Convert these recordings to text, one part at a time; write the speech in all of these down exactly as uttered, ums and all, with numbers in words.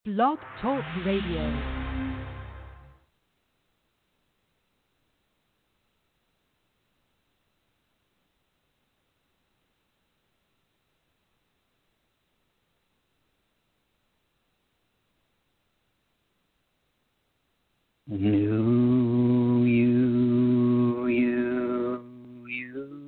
Blog Talk Radio. New you, you, you.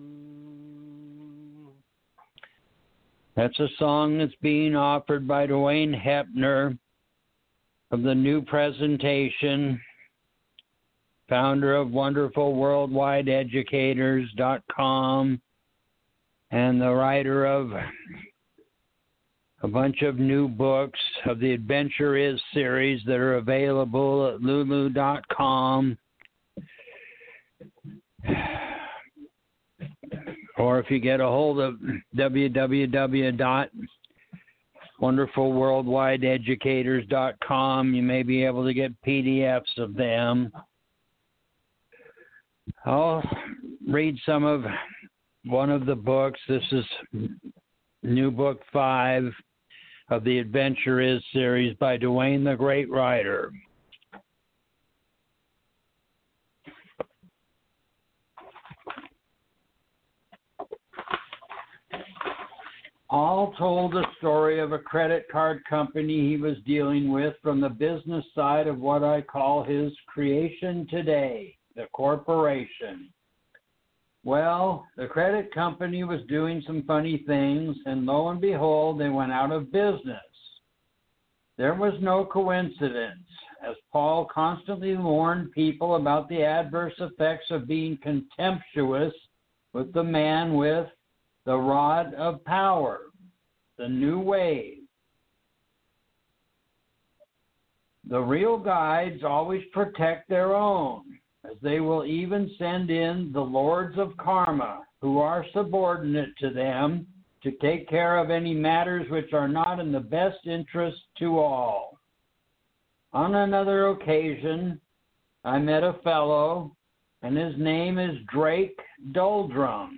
That's a song that's being offered by Dwayne Hepner of the New Presentation, founder of Wonderful Worldwide Educators dot com, and the writer of a bunch of new books of the Adventure Is series that are available at lulu dot com. Or if you get a hold of w w w dot wonderful worldwide educators dot com, you may be able to get P D Fs of them. I'll read some of one of the books. This is new book five of the Adventure Is series by Dwayne the Great Writer. All told the story of a credit card company he was dealing with from the business side of what I call his creation today, the corporation. Well, the credit company was doing some funny things, and lo and behold, they went out of business. There was no coincidence, as Paul constantly warned people about the adverse effects of being contemptuous with the man with the rod of power, the new wave. The real guides always protect their own, as they will even send in the lords of karma, who are subordinate to them, to take care of any matters which are not in the best interest to all. On another occasion, I met a fellow, and his name is Drake Doldrums.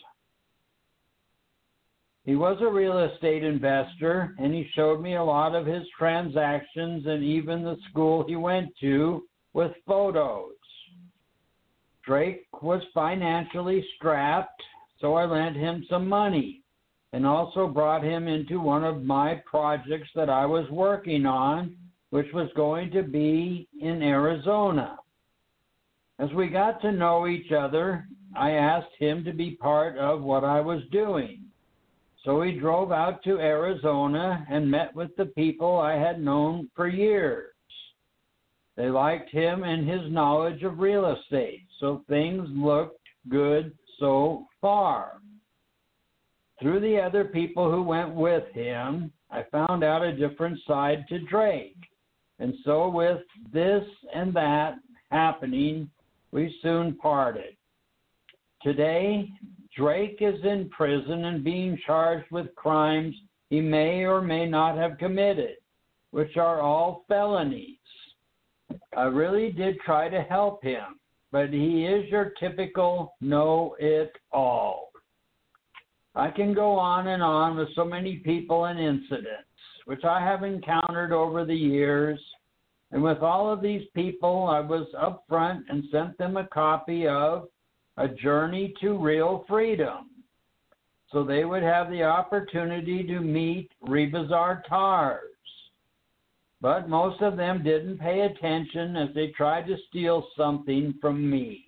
He was a real estate investor, and he showed me a lot of his transactions and even the school he went to with photos. Drake was financially strapped, so I lent him some money and also brought him into one of my projects that I was working on, which was going to be in Arizona. As we got to know each other, I asked him to be part of what I was doing. So he drove out to Arizona and met with the people I had known for years. They liked him and his knowledge of real estate, so things looked good so far. Through the other people who went with him, I found out a different side to Drake. And so with this and that happening, we soon parted. Today, Drake is in prison and being charged with crimes he may or may not have committed, which are all felonies. I really did try to help him, but he is your typical know-it-all. I can go on and on with so many people and incidents, which I have encountered over the years, and with all of these people, I was upfront and sent them a copy of A Journey to Real Freedom, so they would have the opportunity to meet Rebazar Tars. But most of them didn't pay attention as they tried to steal something from me.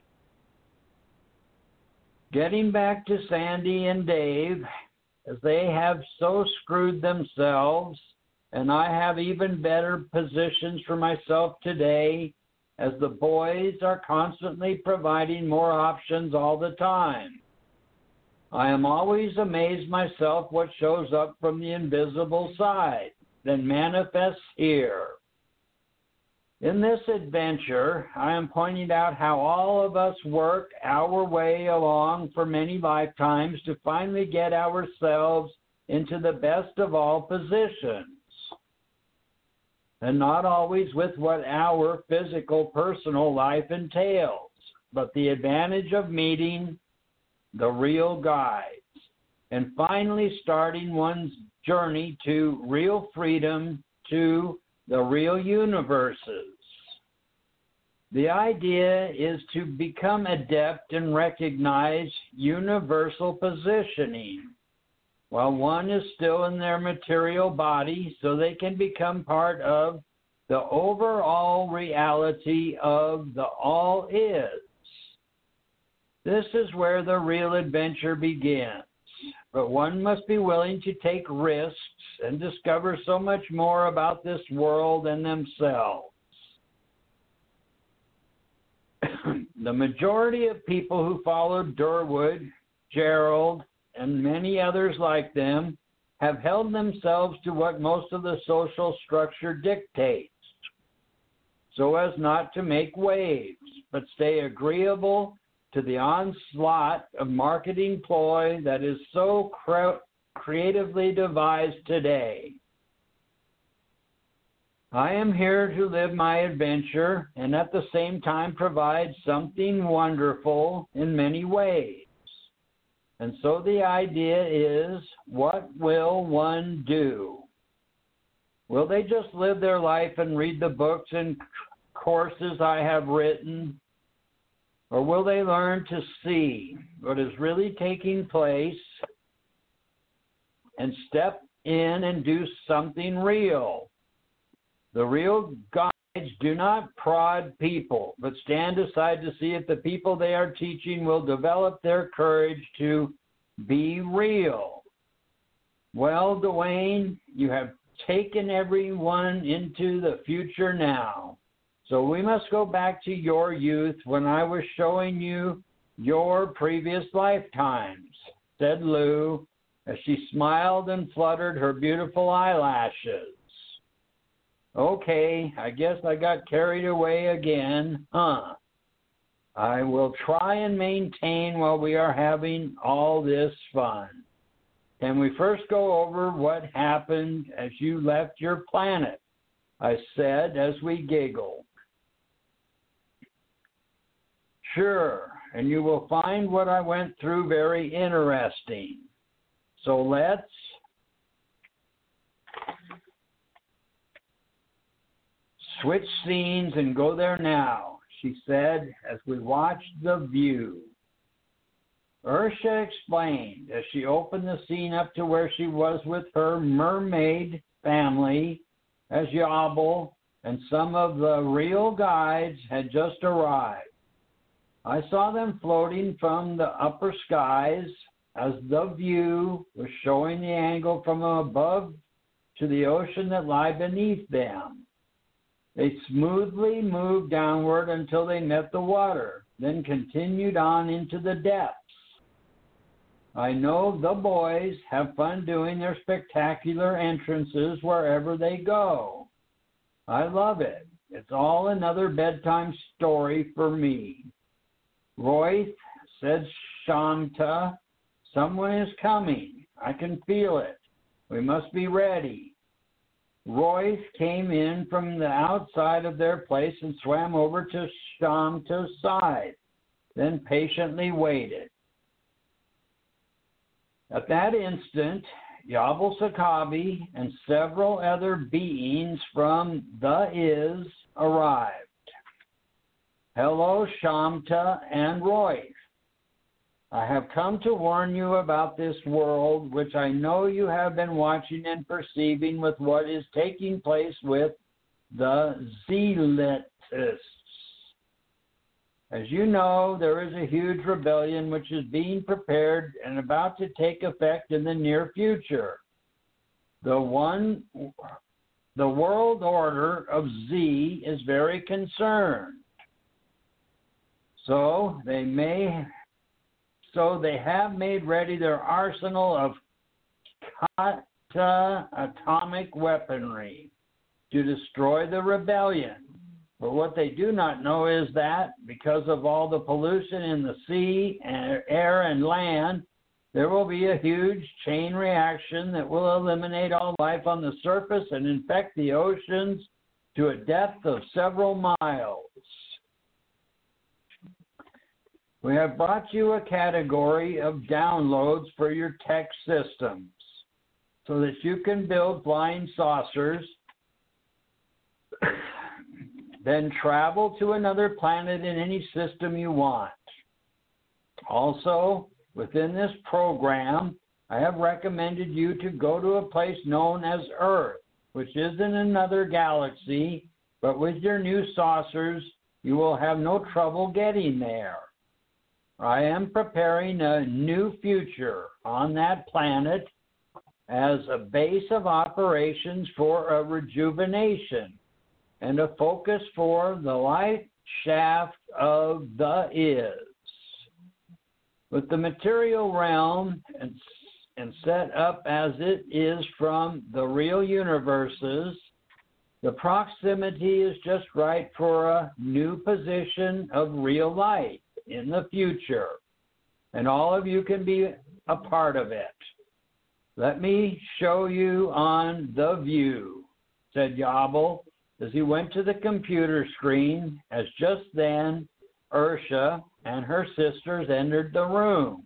Getting back to Sandy and Dave, as they have so screwed themselves, and I have even better positions for myself today, as the boys are constantly providing more options all the time. I am always amazed myself what shows up from the invisible side, then manifests here. In this adventure, I am pointing out how all of us work our way along for many lifetimes to finally get ourselves into the best of all positions. And not always with what our physical personal life entails, but the advantage of meeting the real guides and finally starting one's journey to real freedom to the real universes. The idea is to become adept and recognize universal positioning while one is still in their material body, so they can become part of the overall reality of the all is. This is where the real adventure begins, but one must be willing to take risks and discover so much more about this world and themselves. The majority of people who followed Durwood, Gerald, and many others like them have held themselves to what most of the social structure dictates, so as not to make waves, but stay agreeable to the onslaught of marketing ploy that is so cre- creatively devised today. I am here to live my adventure and at the same time provide something wonderful in many ways. And so the idea is, what will one do? Will they just live their life and read the books and courses I have written? Or will they learn to see what is really taking place and step in and do something real? The real guides do not prod people, but stand aside to see if the people they are teaching will develop their courage to be real. Well, Dwayne, you have taken everyone into the future now. So we must go back to your youth when I was showing you your previous lifetimes, said Lou, as she smiled and fluttered her beautiful eyelashes. Okay, I guess I got carried away again, huh? I will try and maintain while we are having all this fun. Can we first go over what happened as you left your planet? I said as we giggled. Sure, and you will find what I went through very interesting. So let's switch scenes and go there now, she said as we watched the view. Ursha explained as she opened the scene up to where she was with her mermaid family as Yabel and some of the real guides had just arrived. I saw them floating from the upper skies as the view was showing the angle from above to the ocean that lay beneath them. They smoothly moved downward until they met the water, then continued on into the depths. I know the boys have fun doing their spectacular entrances wherever they go. I love it. It's all another bedtime story for me. Royth, said Shanta, someone is coming. I can feel it. We must be ready. Royth came in from the outside of their place and swam over to Shanta's side, then patiently waited. At that instant, Yabel Sakabi and several other beings from the Is arrived. Hello, Shamta and Royth. I have come to warn you about this world, which I know you have been watching and perceiving with what is taking place with the Zealotists. As you know, there is a huge rebellion which is being prepared and about to take effect in the near future. The one, the world order of Z is very concerned. So they may, so they have made ready their arsenal of kata atomic weaponry to destroy the rebellion. But what they do not know is that because of all the pollution in the sea, and air, and land, there will be a huge chain reaction that will eliminate all life on the surface and infect the oceans to a depth of several miles. We have brought you a category of downloads for your tech systems so that you can build flying saucers then travel to another planet in any system you want. Also, within this program, I have recommended you to go to a place known as Earth, which is in another galaxy, but with your new saucers, you will have no trouble getting there. I am preparing a new future on that planet as a base of operations for a rejuvenation and a focus for the light shaft of the Is. With the material realm and, and set up as it is from the real universes, the proximity is just right for a new position of real light in the future, and all of you can be a part of it. Let me show you on the view, said Yabel as he went to the computer screen, as just then Ursha and her sisters entered the room.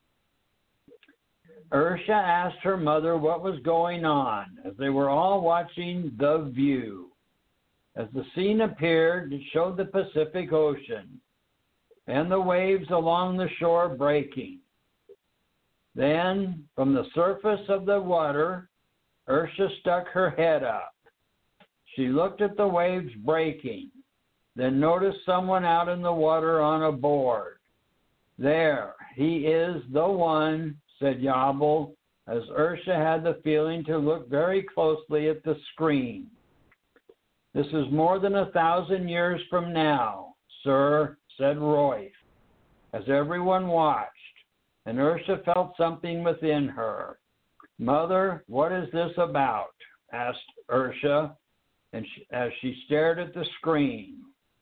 Ursha asked her mother what was going on as they were all watching the view. As the scene appeared, it showed the Pacific Ocean and the waves along the shore breaking. Then, from the surface of the water, Ursha stuck her head up. She looked at the waves breaking, then noticed someone out in the water on a board. There, he is the one, said Yabel, as Ursha had the feeling to look very closely at the screen. This is more than a thousand years from now, sir, said Royce, as everyone watched, and Ursha felt something within her. Mother, what is this about? Asked Ursha, and she, as she stared at the screen.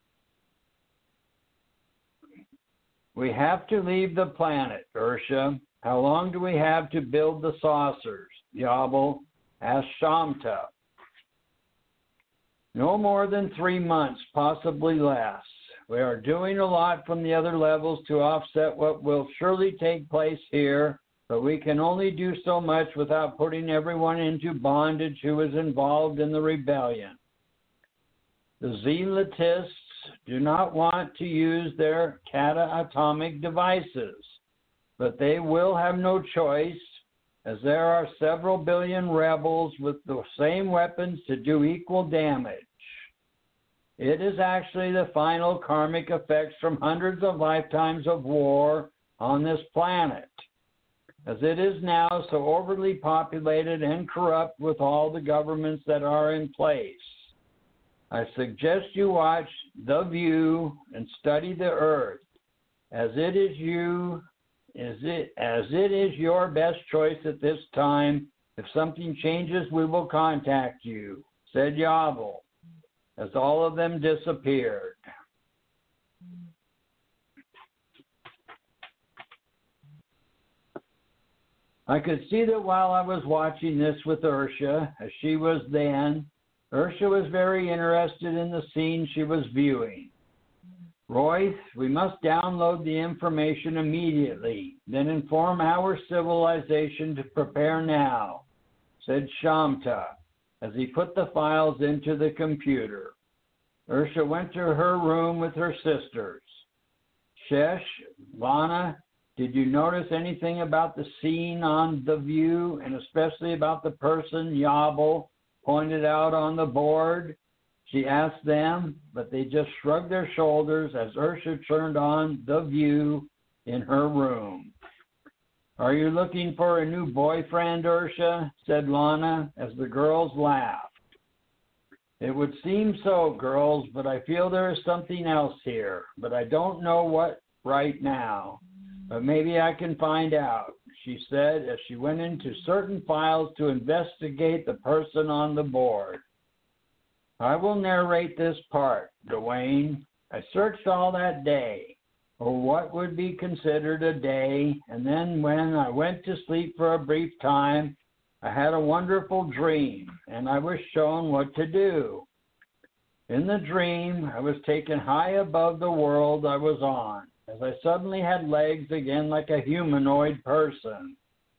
We have to leave the planet, Ursha. How long do we have to build the saucers? Yabel asked Shamta. No more than three months, possibly less. We are doing a lot from the other levels to offset what will surely take place here, but we can only do so much without putting everyone into bondage who is involved in the rebellion. The Zealotists do not want to use their cata-atomic devices, but they will have no choice, as there are several billion rebels with the same weapons to do equal damage. It is actually the final karmic effects from hundreds of lifetimes of war on this planet, as it is now so overly populated and corrupt with all the governments that are in place. I suggest you watch The View and study the Earth, as it is you, as it, as it is your best choice at this time. If something changes, we will contact you, said Yabel, as all of them disappeared. I could see that while I was watching this with Ursha, as she was then, Ursha was very interested in the scene she was viewing. Royce, we must download the information immediately, then inform our civilization to prepare now, said Shamta, as he put the files into the computer. Ursha went to her room with her sisters. Shesh, Lana, did you notice anything about the scene on The View, and especially about the person Yabel pointed out on the board? She asked them, but they just shrugged their shoulders as Ursha turned on The View in her room. Are you looking for a new boyfriend, Ursha? Said Lana, as the girls laughed. It would seem so, girls, but I feel there is something else here, but I don't know what right now. But maybe I can find out, she said as she went into certain files to investigate the person on the board. I will narrate this part, Dwayne. I searched all that day, or what would be considered a day, and then when I went to sleep for a brief time, I had a wonderful dream, and I was shown what to do. In the dream, I was taken high above the world I was on, as I suddenly had legs again like a humanoid person.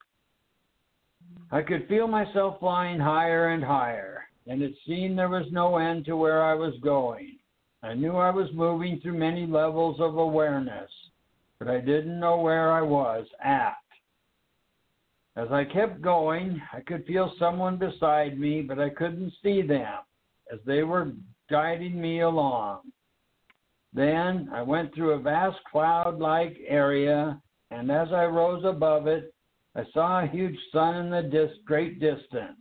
I could feel myself flying higher and higher, and it seemed there was no end to where I was going. I knew I was moving through many levels of awareness, but I didn't know where I was at. As I kept going, I could feel someone beside me, but I couldn't see them as they were guiding me along. Then I went through a vast cloud-like area, and as I rose above it, I saw a huge sun in the dis- great distance.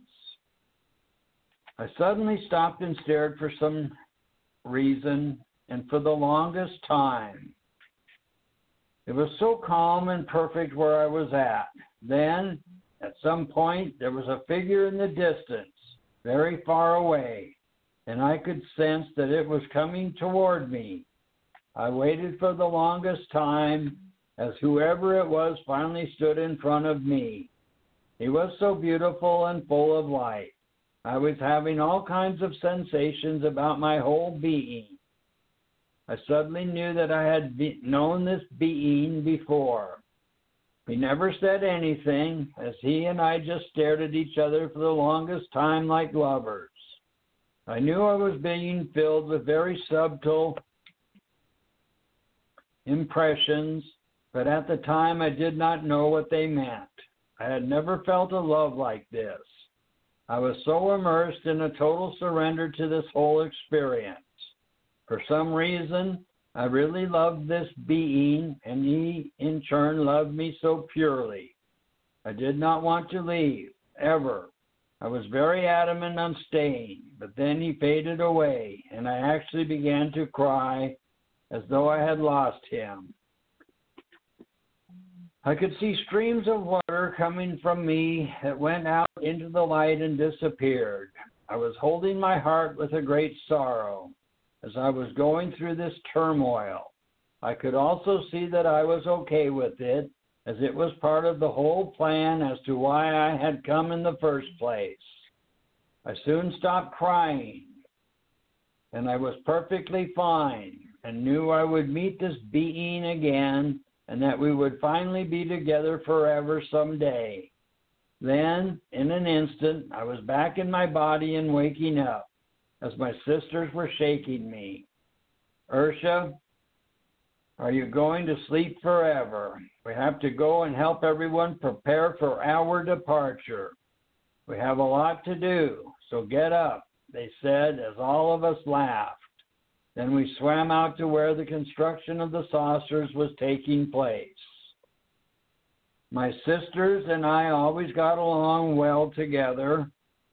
I suddenly stopped and stared for some reason, and for the longest time. It was so calm and perfect where I was at. Then, at some point, there was a figure in the distance, very far away, and I could sense that it was coming toward me. I waited for the longest time as whoever it was finally stood in front of me. He was so beautiful and full of light. I was having all kinds of sensations about my whole being. I suddenly knew that I had be- known this being before. He never said anything, as he and I just stared at each other for the longest time like lovers. I knew I was being filled with very subtle impressions, but at the time I did not know what they meant. I had never felt a love like this. I was so immersed in a total surrender to this whole experience. For some reason, I really loved this being, and he, in turn, loved me so purely. I did not want to leave, ever. I was very adamant on staying, but then he faded away, and I actually began to cry as though I had lost him. I could see streams of water coming from me that went out into the light and disappeared. I was holding my heart with a great sorrow as I was going through this turmoil. I could also see that I was okay with it, as it was part of the whole plan as to why I had come in the first place. I soon stopped crying, and I was perfectly fine, and knew I would meet this being again, and that we would finally be together forever someday. Then, in an instant, I was back in my body and waking up, as my sisters were shaking me. Ursha, are you going to sleep forever? We have to go and help everyone prepare for our departure. We have a lot to do, so get up, they said, as all of us laughed. Then we swam out to where the construction of the saucers was taking place. My sisters and I always got along well together,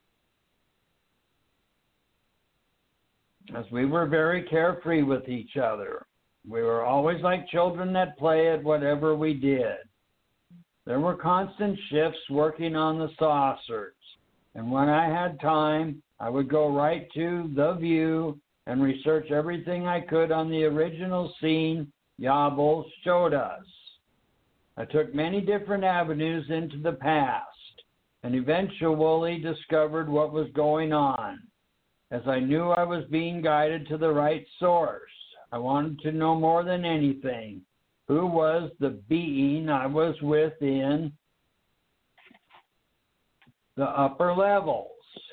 as we were very carefree with each other. We were always like children that play at whatever we did. There were constant shifts working on the saucers, and when I had time, I would go right to The View and research everything I could on the original scene Yabel showed us. I took many different avenues into the past and eventually discovered what was going on, as I knew I was being guided to the right source. I wanted to know more than anything who was the being I was within the upper levels.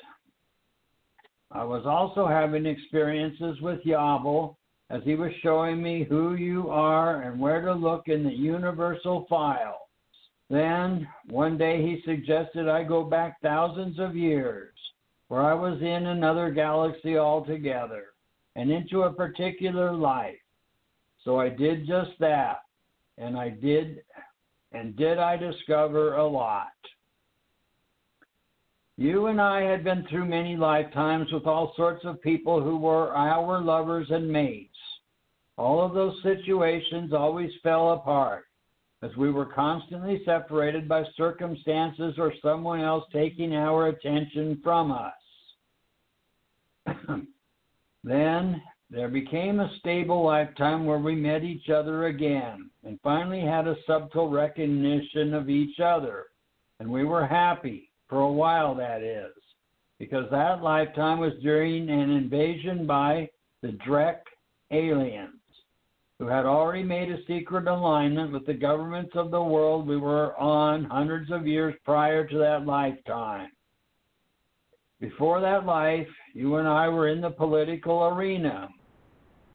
I was also having experiences with Yabel, as he was showing me who you are and where to look in the universal files. Then, one day he suggested I go back thousands of years, where I was in another galaxy altogether, and into a particular life. So I did just that, and I did, and did I discover a lot. You and I had been through many lifetimes with all sorts of people who were our lovers and mates. All of those situations always fell apart, as we were constantly separated by circumstances or someone else taking our attention from us. Then there became a stable lifetime where we met each other again and finally had a subtle recognition of each other, and we were happy. For a while, that is, because that lifetime was during an invasion by the Drek aliens, who had already made a secret alignment with the governments of the world we were on hundreds of years prior to that lifetime. Before that life, you and I were in the political arena.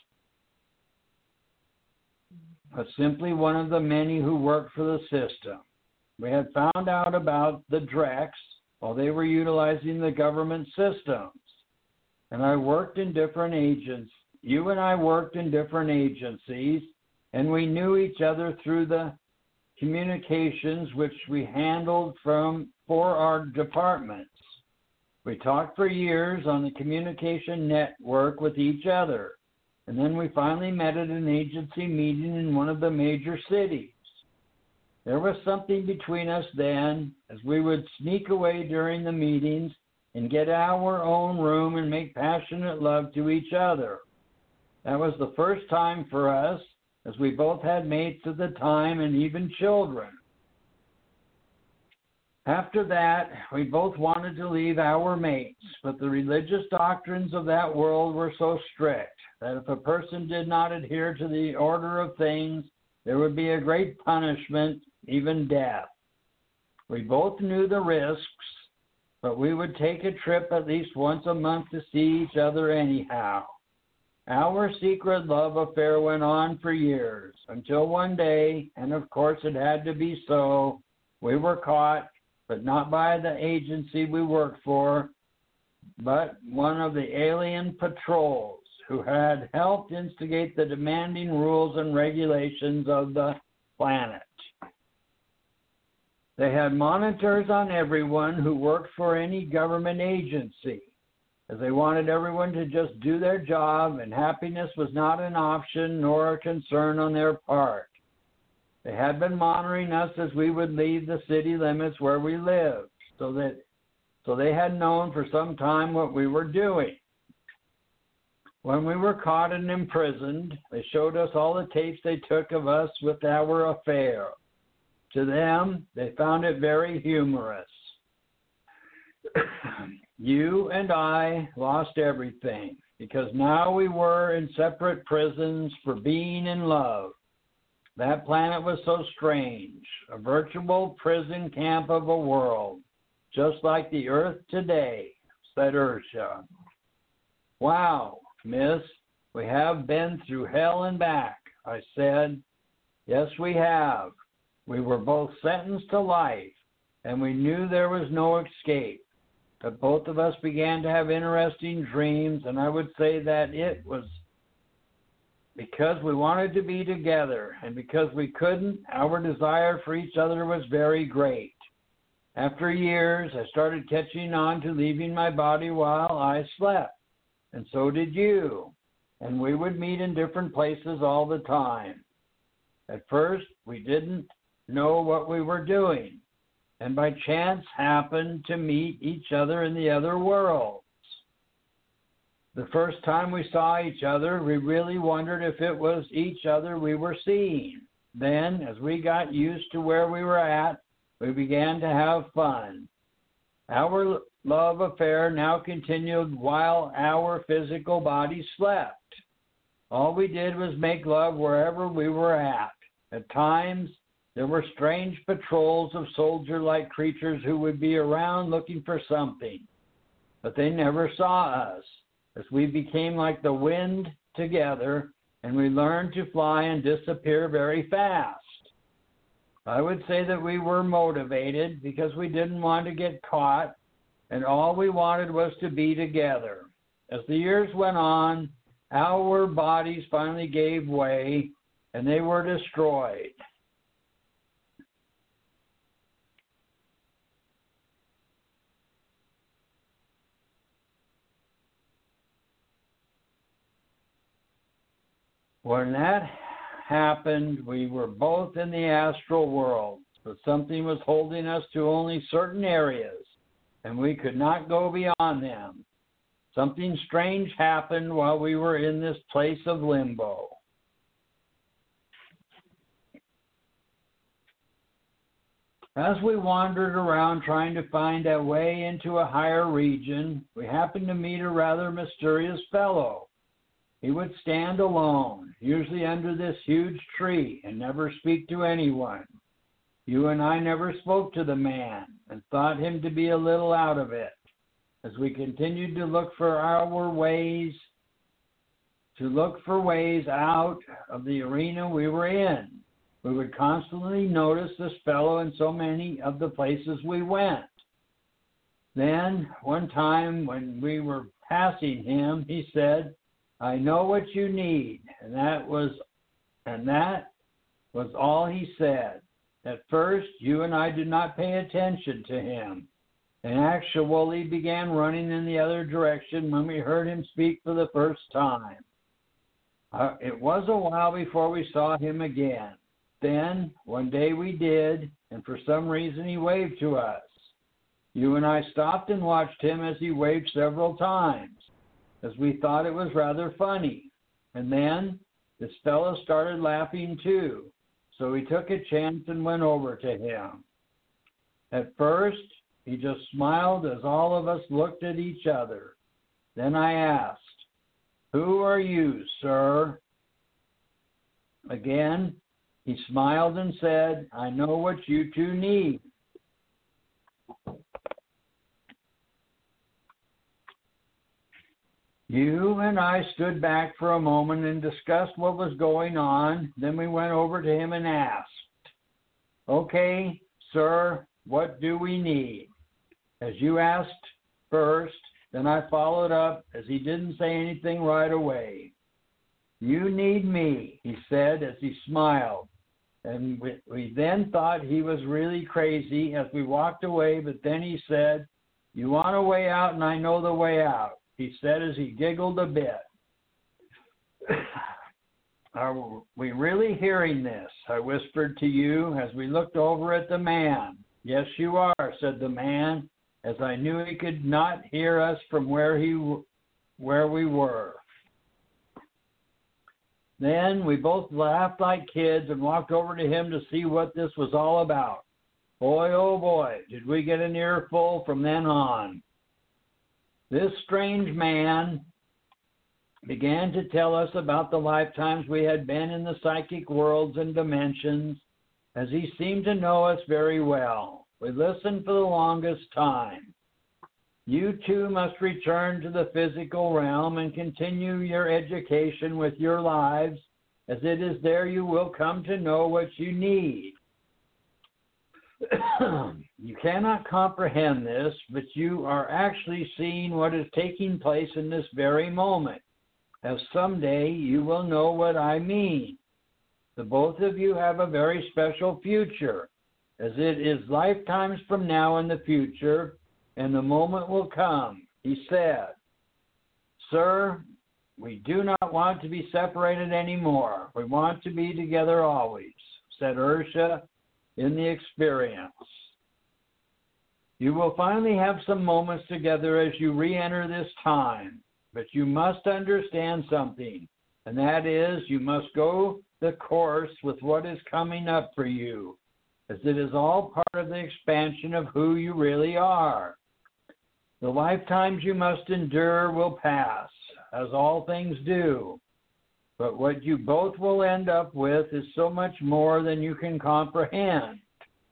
but simply one of the many who worked for the system. We had found out about the Drex while they were utilizing the government systems. And I worked in different agents. You and I worked in different agencies, and we knew each other through the communications which we handled from for our departments. We talked for years on the communication network with each other, and then we finally met at an agency meeting in one of the major cities. There was something between us then, as we would sneak away during the meetings and get our own room and make passionate love to each other. That was the first time for us, as we both had mates at the time and even children. After that, we both wanted to leave our mates, but the religious doctrines of that world were so strict that if a person did not adhere to the order of things, there would be a great punishment, even death. We both knew the risks, but we would take a trip at least once a month to see each other anyhow. Our secret love affair went on for years, until one day, and of course it had to be so, we were caught, but not by the agency we worked for, but one of the alien patrols who had helped instigate the demanding rules and regulations of the planet. They had monitors on everyone who worked for any government agency, as they wanted everyone to just do their job, and happiness was not an option nor a concern on their part. They had been monitoring us as we would leave the city limits where we lived, so that so they had known for some time what we were doing. When we were caught and imprisoned, they showed us all the tapes they took of us with our affair. To them, they found it very humorous. You and I lost everything, because now we were in separate prisons for being in love. That planet was so strange, a virtual prison camp of a world, just like the Earth today, said Ursha. Wow, miss, we have been through hell and back, I said. Yes, we have. We were both sentenced to life, and we knew there was no escape. But both of us began to have interesting dreams, and I would say that it was because we wanted to be together, and because we couldn't, our desire for each other was very great. After years, I started catching on to leaving my body while I slept, and so did you, and we would meet in different places all the time. At first, we didn't know what we were doing, and by chance happened to meet each other in the other worlds. The first time we saw each other, we really wondered if it was each other we were seeing. Then, as we got used to where we were at, we began to have fun. Our love affair now continued while our physical body slept. All we did was make love wherever we were at. At times, there were strange patrols of soldier-like creatures who would be around looking for something, but they never saw us, as we became like the wind together, and we learned to fly and disappear very fast. I would say that we were motivated because we didn't want to get caught, and all we wanted was to be together. As the years went on, our bodies finally gave way, and they were destroyed. When that happened, we were both in the astral world, but something was holding us to only certain areas, and we could not go beyond them. Something strange happened while we were in this place of limbo. As we wandered around trying to find a way into a higher region, we happened to meet a rather mysterious fellow. He would stand alone, usually under this huge tree, and never speak to anyone. You and I never spoke to the man and thought him to be a little out of it. As we continued to look for our ways to look for ways out of the arena we were in. We would constantly notice this fellow in so many of the places we went. Then, one time when we were passing him, he said, "I know what you need," and that was, and that was all he said. At first, you and I did not pay attention to him, and actually began running in the other direction when we heard him speak for the first time. Uh, it was a while before we saw him again. Then, one day we did, and for some reason he waved to us. You and I stopped and watched him as he waved several times, as we thought it was rather funny. And then this fellow started laughing too, so we took a chance and went over to him. At first, he just smiled as all of us looked at each other. Then I asked, "Who are you, sir?" Again, he smiled and said, "I know what you two need." You and I stood back for a moment and discussed what was going on. Then we went over to him and asked, "Okay, sir, what do we need?" As you asked first, then I followed up as he didn't say anything right away. "You need me," he said as he smiled. And we, we then thought he was really crazy as we walked away, but then he said, "You want a way out and I know the way out," he said as he giggled a bit. "Are we really hearing this?" I whispered to you as we looked over at the man. "Yes, you are," said the man, as I knew he could not hear us from where he where we were. Then we both laughed like kids and walked over to him to see what this was all about. Boy, oh boy, did we get an earful from then on. This strange man began to tell us about the lifetimes we had been in the psychic worlds and dimensions, as he seemed to know us very well. We listened for the longest time. You two must return to the physical realm and continue your education with your lives, as it is there you will come to know what you need. You cannot comprehend this, but you are actually seeing what is taking place in this very moment, as someday you will know what I mean. The both of you have a very special future, as it is lifetimes from now in the future, and the moment will come," he said. "Sir, we do not want to be separated anymore. We want to be together always," said Ursha in the experience. "You will finally have some moments together as you re-enter this time, but you must understand something, and that is you must go the course with what is coming up for you, as it is all part of the expansion of who you really are. The lifetimes you must endure will pass, as all things do. But what you both will end up with is so much more than you can comprehend.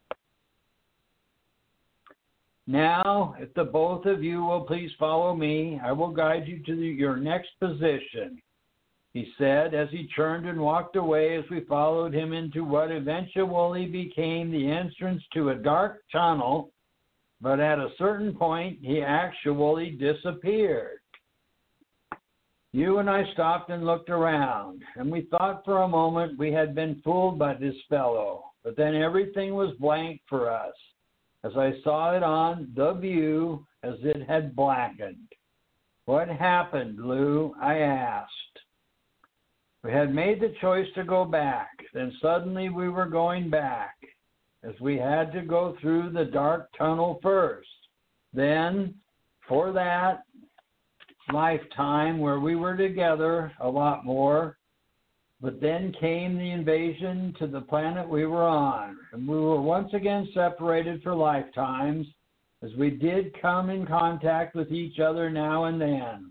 Now, if the both of you will please follow me, I will guide you to the, your next position," he said as he turned and walked away as we followed him into what eventually became the entrance to a dark tunnel. But at a certain point, he actually disappeared. You and I stopped and looked around, and we thought for a moment we had been fooled by this fellow. But then everything was blank for us, as I saw it on the view as it had blackened. "What happened, Lou?" I asked. "We had made the choice to go back. Then suddenly we were going back, as we had to go through the dark tunnel first. Then, for that lifetime where we were together a lot more, but then came the invasion to the planet we were on, and we were once again separated for lifetimes, as we did come in contact with each other now and then.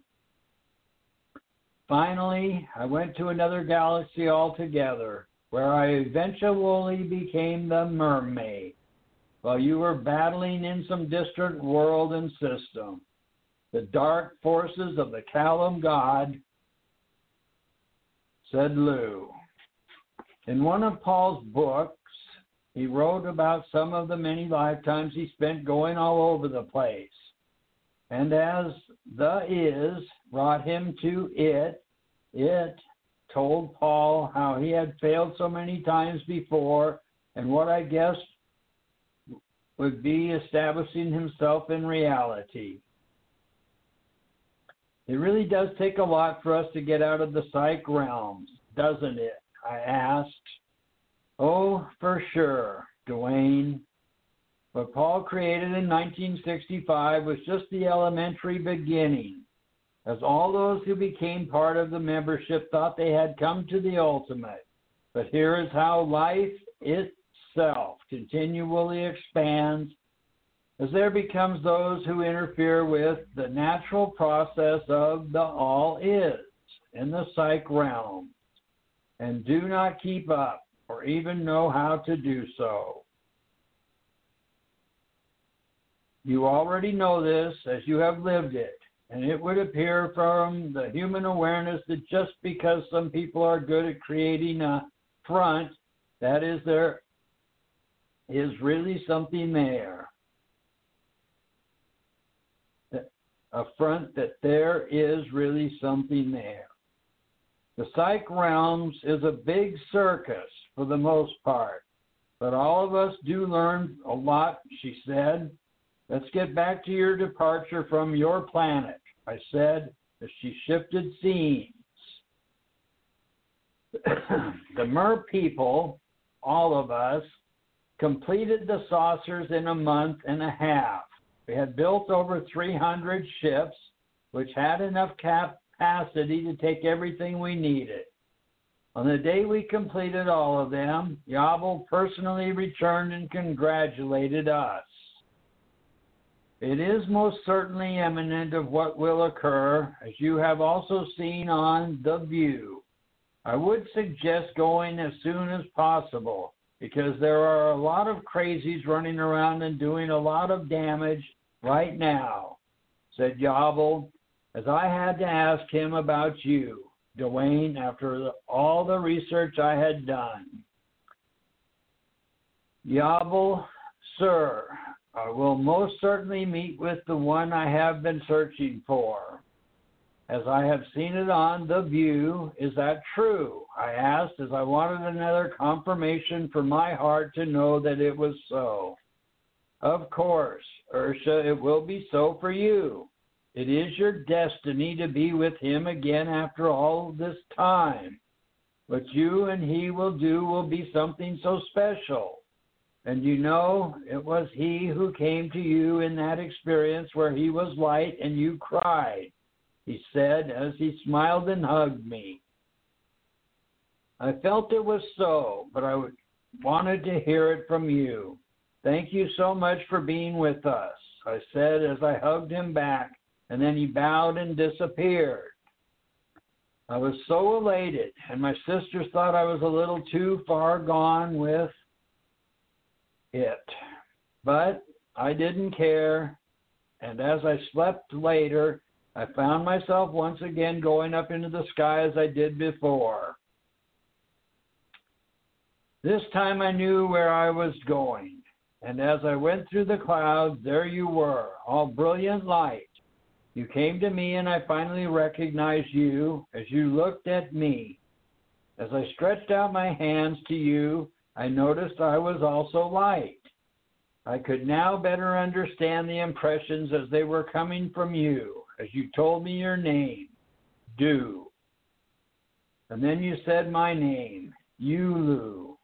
Finally, I went to another galaxy altogether, where I eventually became the mermaid, while you were battling in some distant world and system. The dark forces of the Kalam God said Lou. In one of Paul's books, he wrote about some of the many lifetimes he spent going all over the place. And as the is brought him to it, it told Paul how he had failed so many times before and what I guessed would be establishing himself in reality. It really does take a lot for us to get out of the psych realms, doesn't it? I asked. Oh, for sure, Dwayne. What Paul created in nineteen sixty-five was just the elementary beginning, as all those who became part of the membership thought they had come to the ultimate. But here is how life itself continually expands as there becomes those who interfere with the natural process of the all is in the psych realm and do not keep up or even know how to do so. You already know this as you have lived it, and it would appear from the human awareness that just because some people are good at creating a front, that is there is really something there. A front that there is really something there. The psych realms is a big circus for the most part, but all of us do learn a lot, she said. Let's get back to your departure from your planet, I said as she shifted scenes. The Mer people, all of us, completed the saucers in a month and a half. We had built over three hundred ships, which had enough capacity to take everything we needed. On the day we completed all of them, Yabel personally returned and congratulated us. It is most certainly imminent of what will occur, as you have also seen on The View. I would suggest going as soon as possible, because there are a lot of crazies running around and doing a lot of damage right now, said Yabel, as I had to ask him about you, Dwayne, after all the research I had done. Yabel, sir, I will most certainly meet with the one I have been searching for. As I have seen it on The View, is that true? I asked, as I wanted another confirmation for my heart to know that it was so. Of course, Ursha, it will be so for you. It is your destiny to be with him again after all this time. What you and he will do will be something so special. And you know, it was he who came to you in that experience where he was light and you cried, he said as he smiled and hugged me. I felt it was so, but I wanted to hear it from you. Thank you so much for being with us, I said as I hugged him back, and then he bowed and disappeared. I was so elated, and my sisters thought I was a little too far gone with it. But I didn't care, and as I slept later, I found myself once again going up into the sky as I did before. This time I knew where I was going, and as I went through the clouds, there you were, all brilliant light. You came to me, and I finally recognized you as you looked at me. As I stretched out my hands to you, I noticed I was also light. I could now better understand the impressions as they were coming from you, as you told me your name, Do. And then you said my name, Yulu,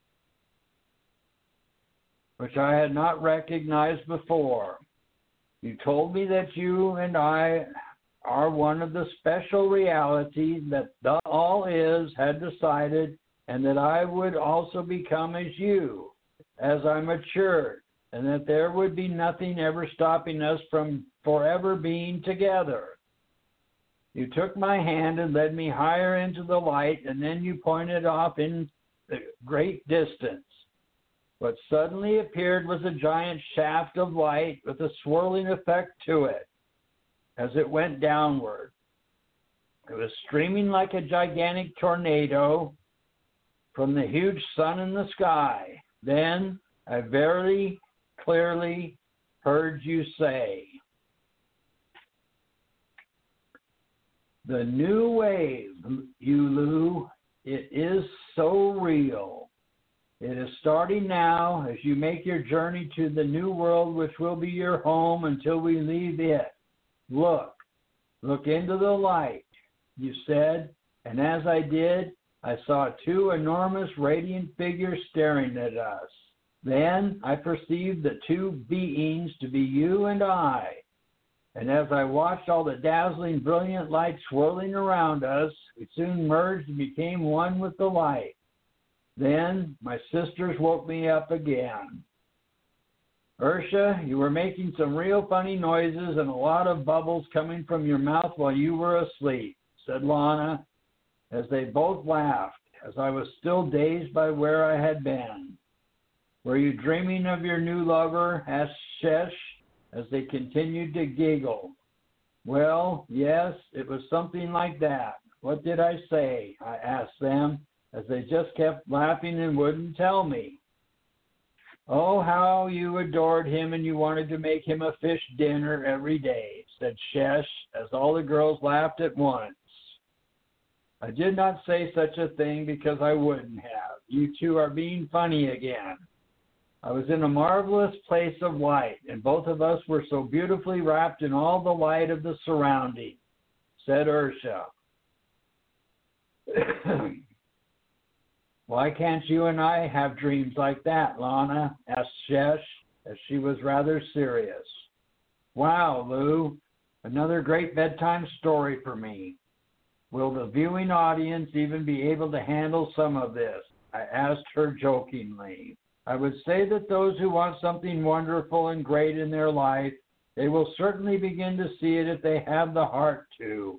which I had not recognized before. You told me that you and I are one of the special realities that the All Is had decided, and that I would also become as you, as I matured, and that there would be nothing ever stopping us from forever being together. You took my hand and led me higher into the light, and then you pointed off in the great distance. What suddenly appeared was a giant shaft of light with a swirling effect to it as it went downward. It was streaming like a gigantic tornado from the huge sun in the sky. Then I very clearly heard you say, "The new wave, Ulu, it is so real. It is starting now as you make your journey to the new world, which will be your home until we leave it. Look, look into the light," you said, and as I did, I saw two enormous radiant figures staring at us. Then I perceived the two beings to be you and I. And as I watched all the dazzling, brilliant light swirling around us, we soon merged and became one with the light. Then my sisters woke me up again. "Ursha, you were making some real funny noises and a lot of bubbles coming from your mouth while you were asleep," said Lana, as they both laughed, as I was still dazed by where I had been. "Were you dreaming of your new lover?" asked Shesh, as they continued to giggle. "Well, yes, it was something like that. What did I say?" I asked them, as they just kept laughing and wouldn't tell me. "Oh, how you adored him and you wanted to make him a fish dinner every day," said Shesh, as all the girls laughed at once. "I did not say such a thing because I wouldn't have. You two are being funny again. I was in a marvelous place of light, and both of us were so beautifully wrapped in all the light of the surrounding," said Ursha. "Why can't you and I have dreams like that, Lana?" asked Shesh, as she was rather serious. "Wow, Lou, another great bedtime story for me. Will the viewing audience even be able to handle some of this?" I asked her jokingly. "I would say that those who want something wonderful and great in their life, they will certainly begin to see it if they have the heart to.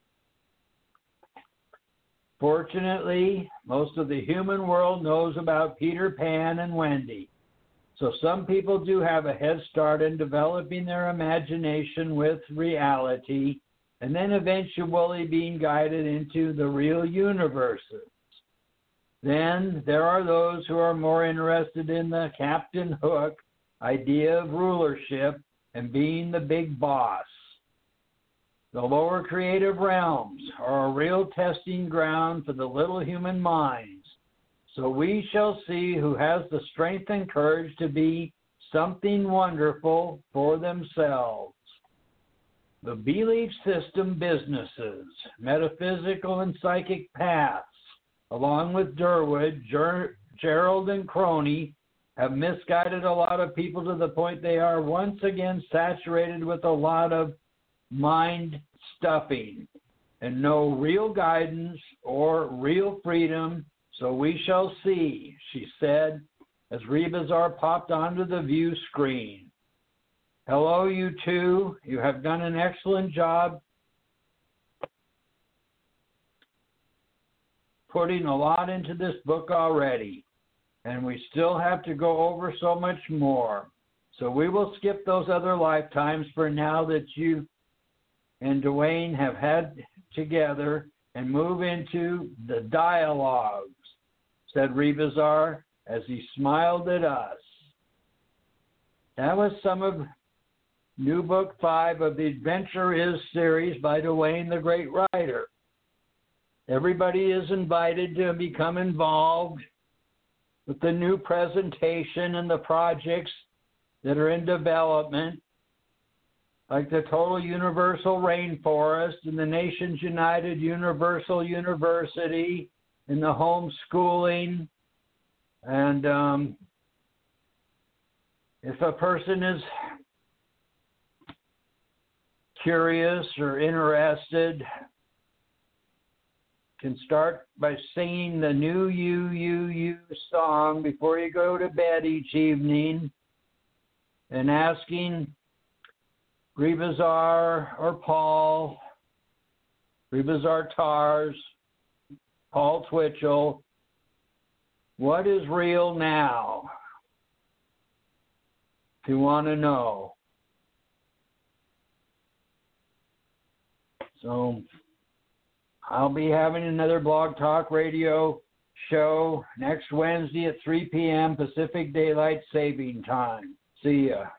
Fortunately, most of the human world knows about Peter Pan and Wendy, so some people do have a head start in developing their imagination with reality and then eventually being guided into the real universes. Then there are those who are more interested in the Captain Hook idea of rulership and being the big boss. The lower creative realms are a real testing ground for the little human minds. So we shall see who has the strength and courage to be something wonderful for themselves. The belief system businesses, metaphysical and psychic paths, along with Durwood, Ger- Gerald, and Crony, have misguided a lot of people to the point they are once again saturated with a lot of mind stuffing and no real guidance or real freedom. So we shall see," she said, as Rebazar popped onto the view screen. "Hello, you two. You have done an excellent job putting a lot into this book already, and we still have to go over so much more. So we will skip those other lifetimes for now that you and Dwayne have had together and move into the dialogues," said Rebazar as he smiled at us. That was some of New Book five of the Adventure Is series by Dwayne the Great Writer. Everybody is invited to become involved with the new presentation and the projects that are in development, like the Total Universal Rainforest and the Nations United Universal University and the homeschooling. And um, if a person is curious or interested, can start by singing the new You, You, You song before you go to bed each evening and asking Rebazar or Paul, Rebazar Tars, Paul Twitchell, what is real now? If you want to know. So I'll be having another Blog Talk Radio show next Wednesday at three p.m. Pacific Daylight Saving Time. See ya.